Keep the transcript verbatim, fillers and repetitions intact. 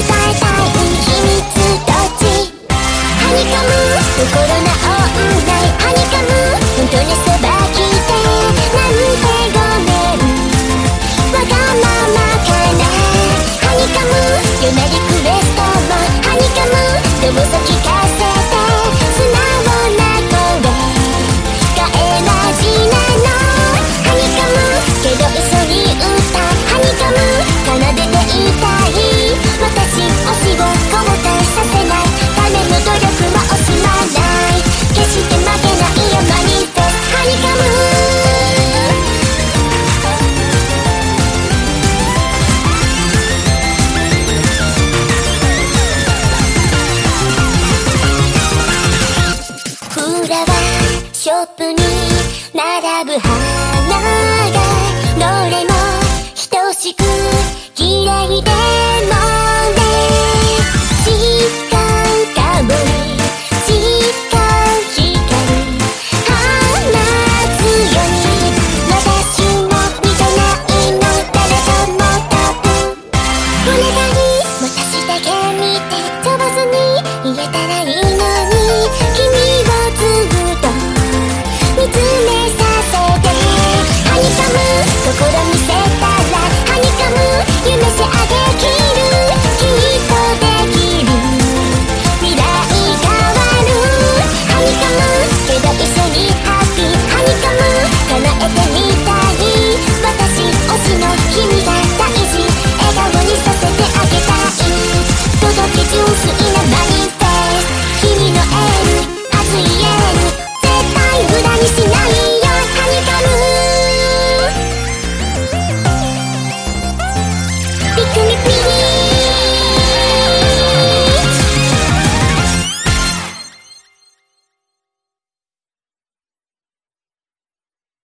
えたい秘密どっち？ハニカム心なオンラインハニカム本当にそば聞いてなんてごめんわがままかなハニカム夜なリクエストもハニカムどうぞ聞かせて素直な声がエナジーなのハニカムけど嘘に歌ハニカム奏でていたい私推しを後悔させないための努力は惜しまない決して負けないよマニフェストハニカムフラワーショップに並ぶ花がどれも等しく